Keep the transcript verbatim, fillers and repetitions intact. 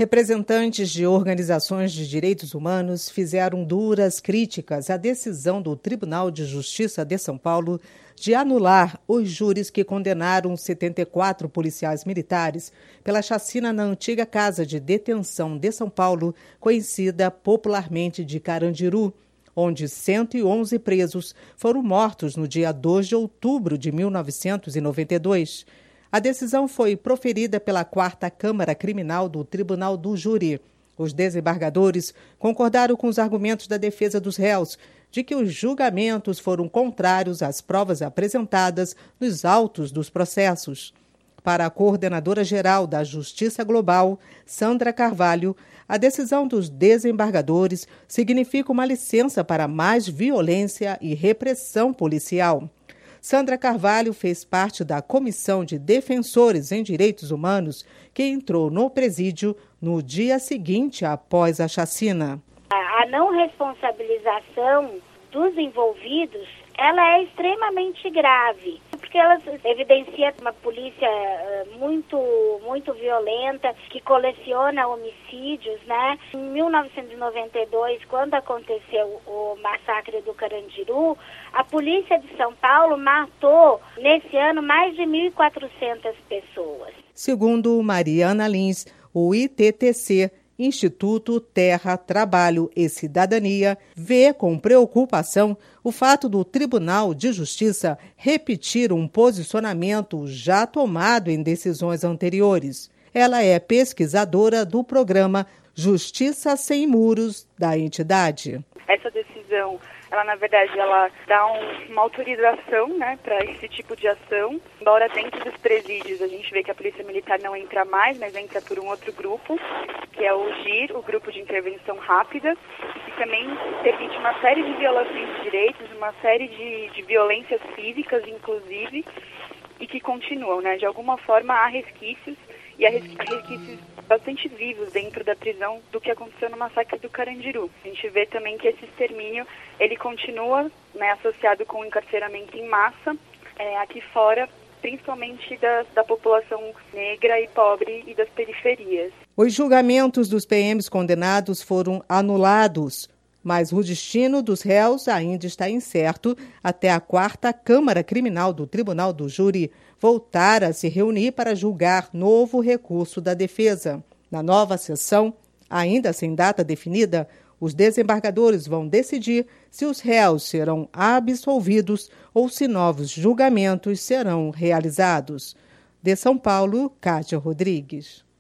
Representantes de organizações de direitos humanos fizeram duras críticas à decisão do Tribunal de Justiça de São Paulo de anular os júris que condenaram setenta e quatro policiais militares pela chacina na antiga Casa de Detenção de São Paulo, conhecida popularmente de Carandiru, onde cento e onze presos foram mortos no dia dois de outubro de mil novecentos e noventa e dois. A decisão foi proferida pela quarta Câmara Criminal do Tribunal do Júri. Os desembargadores concordaram com os argumentos da defesa dos réus de que os julgamentos foram contrários às provas apresentadas nos autos dos processos. Para a coordenadora-geral da Justiça Global, Sandra Carvalho, a decisão dos desembargadores significa uma licença para mais violência e repressão policial. Sandra Carvalho fez parte da Comissão de Defensores em Direitos Humanos, que entrou no presídio no dia seguinte após a chacina. A não responsabilização dos envolvidos, ela é extremamente grave, porque ela evidencia uma polícia muito, muito violenta, que coleciona homicídios, né? Em mil novecentos e noventa e dois, quando aconteceu o massacre do Carandiru, a polícia de São Paulo matou, nesse ano, mais de mil e quatrocentas pessoas. Segundo Mariana Lins, o I T T C, Instituto Terra, Trabalho e Cidadania, vê com preocupação o fato do Tribunal de Justiça repetir um posicionamento já tomado em decisões anteriores. Ela é pesquisadora do programa Justiça Sem Muros da entidade. Essa decisão, ela na verdade, ela dá um, uma autorização, né, para esse tipo de ação. Embora dentro dos presídios a gente vê que a Polícia Militar não entra mais, mas entra por um outro grupo, que é o G I R, o Grupo de Intervenção Rápida, que também permite uma série de violações de direitos, uma série de, de violências físicas, inclusive, e que continuam, né? De alguma forma há resquícios, e há resquícios bastante vivos dentro da prisão do que aconteceu no massacre do Carandiru. A gente vê também que esse extermínio, ele continua, né, associado com o encarceramento em massa, é, aqui fora, principalmente da, da população negra e pobre e das periferias. Os julgamentos dos P Ms condenados foram anulados, mas o destino dos réus ainda está incerto até a quarta Câmara Criminal do Tribunal do Júri voltar a se reunir para julgar novo recurso da defesa. Na nova sessão, ainda sem data definida, os desembargadores vão decidir se os réus serão absolvidos ou se novos julgamentos serão realizados. De São Paulo, Kátia Rodrigues.